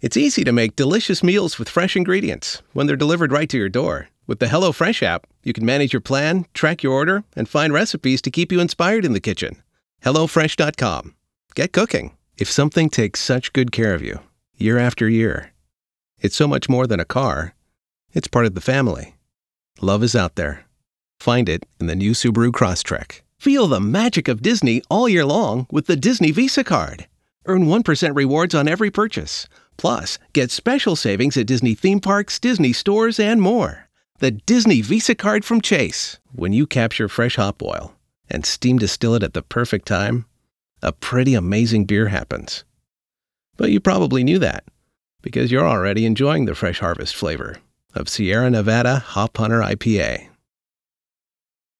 It's easy to make delicious meals with fresh ingredients when they're delivered right to your door. With the HelloFresh app, you can manage your plan, track your order, and find recipes to keep you inspired in the kitchen. HelloFresh.com. Get cooking. If something takes such good care of you, year after year, it's so much more than a car. It's part of the family. Love is out there. Find it in the new Subaru Crosstrek. Feel the magic of Disney all year long with the Disney Visa Card. Earn 1% rewards on every purchase. Plus, get special savings at Disney theme parks, Disney stores, and more. The Disney Visa Card from Chase. When you capture fresh hop oil and steam distill it at the perfect time, a pretty amazing beer happens. But you probably knew that, because you're already enjoying the fresh harvest flavor of Sierra Nevada Hop Hunter IPA.